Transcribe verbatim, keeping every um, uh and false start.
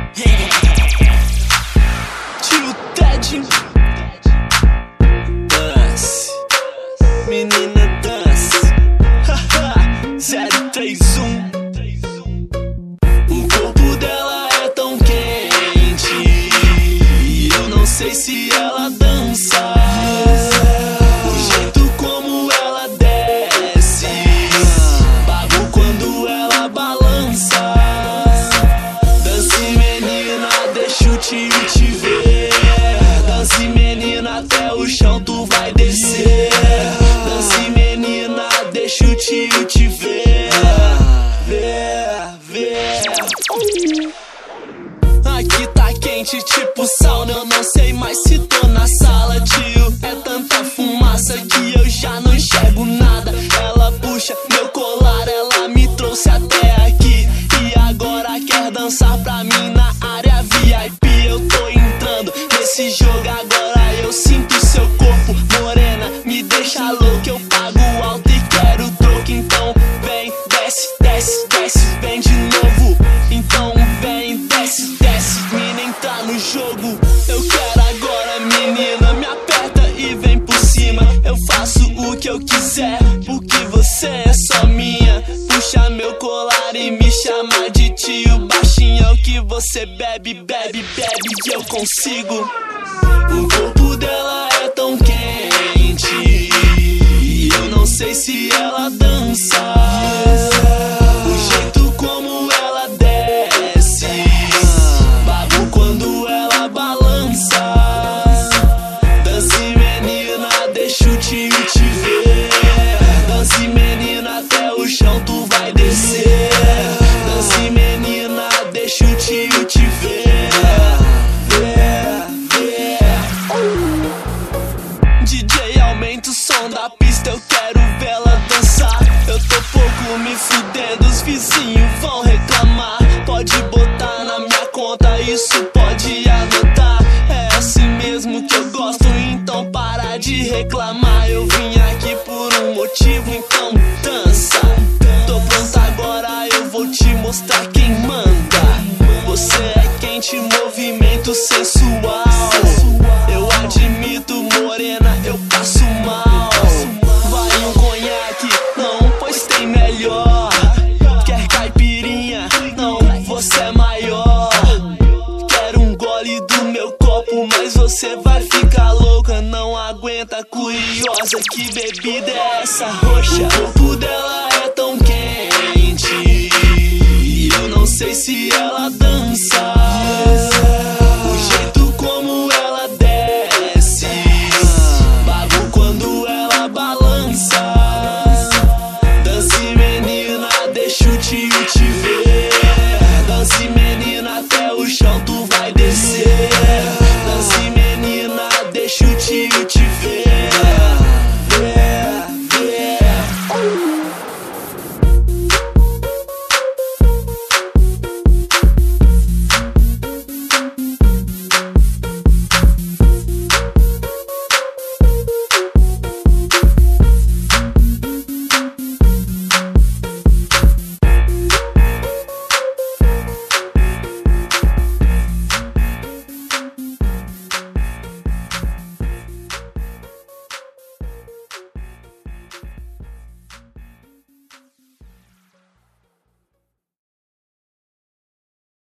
Tio Ted, dance, menina dance, zero três um. O corpo dela é tão quente e eu não sei se ela dança. O jeito como ela desce, pago quando ela balança. Dance menina, deixa o tio te ver. Dance menina, até o chão tu vai descer. Dance menina, deixa o tio te ver. Ver, ver. Aqui tá quente, tipo sauna. Eu não sei mais se tô na sala, tio. É tanta fumaça que eu já não enxergo nada. Ela puxa meu colar, ela me trouxe até aqui. E agora quer dançar pra mim na área V I P. Eu tô entrando nesse jogo, agora eu sinto seu corpo. Morena, me deixa louco, eu pago alto e quero troco. Então vem, desce, desce, desce, vem de novo. Então vem, desce, desce, menina, entra no jogo. Eu quero agora, menina, me aperta e vem por cima. Eu faço o que eu quiser, porque você é só minha. Puxa meu colar e me chama de tio. Baixinho é o que você bebe, bebe, bebe e eu consigo. O corpo dela é tão quente e eu não sei se ela dança. O jeito como ela desce, bago quando ela balança. Dance menina, deixa o tio te ver. Dance menina, até o chão tu vai descer. Dance menina, deixa o tio te ver. Ver, ver. D J, aumenta o som da pista, eu quero vê-la dançar. Eu tô pouco me fudendo, os vizinhos vão reclamar. Pode botar na minha conta, isso pode anotar. É assim mesmo que eu gosto, então para de reclamar. Eu vim aqui por um motivo, então dança. Tô pronta agora, eu vou te mostrar quem manda. Você é quente, movimento sensual. Eu admito, morena, eu passo mal. Vai um conhaque? Não, pois tem melhor. Quer caipirinha? Não, você é maior. Quero um gole do meu copo, mas você vai ficar louca. Não aguenta, curiosa, que bebida é essa roxa? O corpo dela é tão quente e eu não sei se ela dança.